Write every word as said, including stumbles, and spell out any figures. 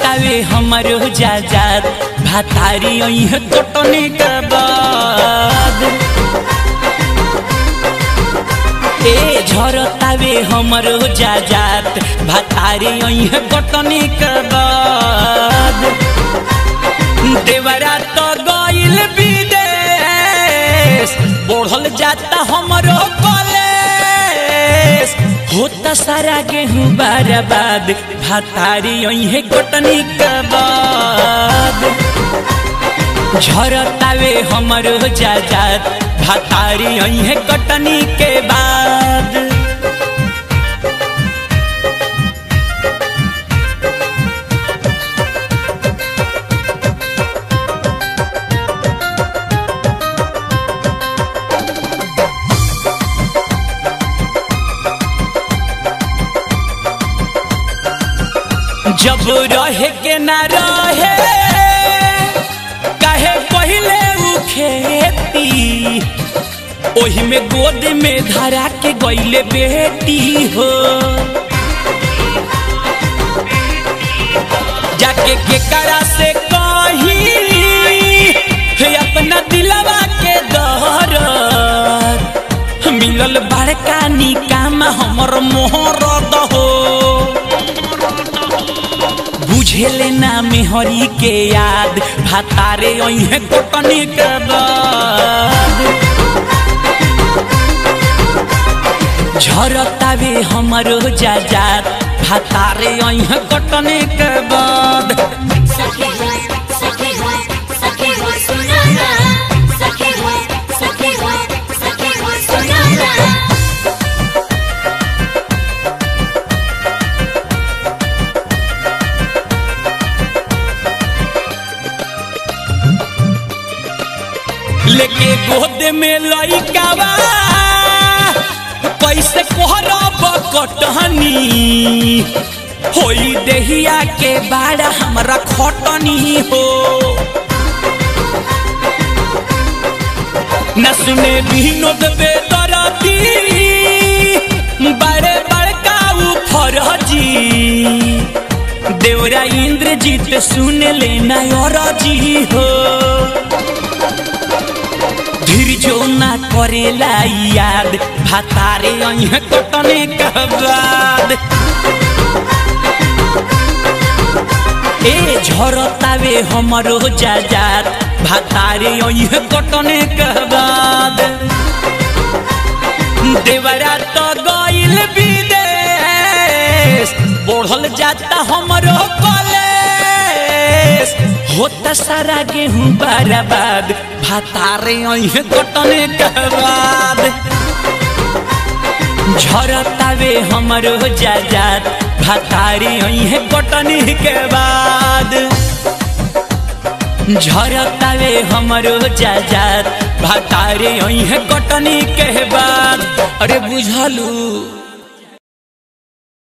झरतावे हमरो जाजात भातारी अइह कटने के बाद ए झरतावे हमरो जाजात भातारी अइह कटने के बाद देवरा तो गइल विदेश बढ़ल जाता हमरो कॉलेज होता सारा गेहूं बर्बाद भातारी अइहे कटनी के बाद झरतावे हमरो जाजात भातारी अइहे कटनी के बाद जब रहे के ना रहे काहे पहिले उ खेती ओही में गोद में धरा के गइले बेटी हो जाके के करा से कही अपना दिलवा के दर्द मिलल बड़का निकाम हमर मोहरद हो बुझेले ना मेहरी के याद भातारे अइहे कटनी के बाद झरतावे हमरो जाजात भातारे अइहे कटनी के बाद सखी हो सखी हो सखी हो सुनाना सखी हो सखी हो सखी हो सुनाना लेके गोद में लइकावा पैसे कोहरब कटहनी होई देहिया के बाड़ा हमरा खटनी हो न सुने विनोद बेदरती बड़े बड़का उ फरजी देवरा इंद्रजीत सुने लेना औरजी हो धीरजो ना करेला याद भातारे अइहे कटने के बाद ए झरतावे हमरो जाजात भातारे अइहे कटने के बाद देवरा तो गइल विदेश बढ़ल जाता हमरो कॉलेज होता सारा गेहूं बर्बाद भातारे अइहे कटने के बाद झरतावे हमरो जाजात भातारे अइहे कटने के बाद झरतावे हमरो जाजात भातारे अइहे कटने के बाद अरे बुझलू।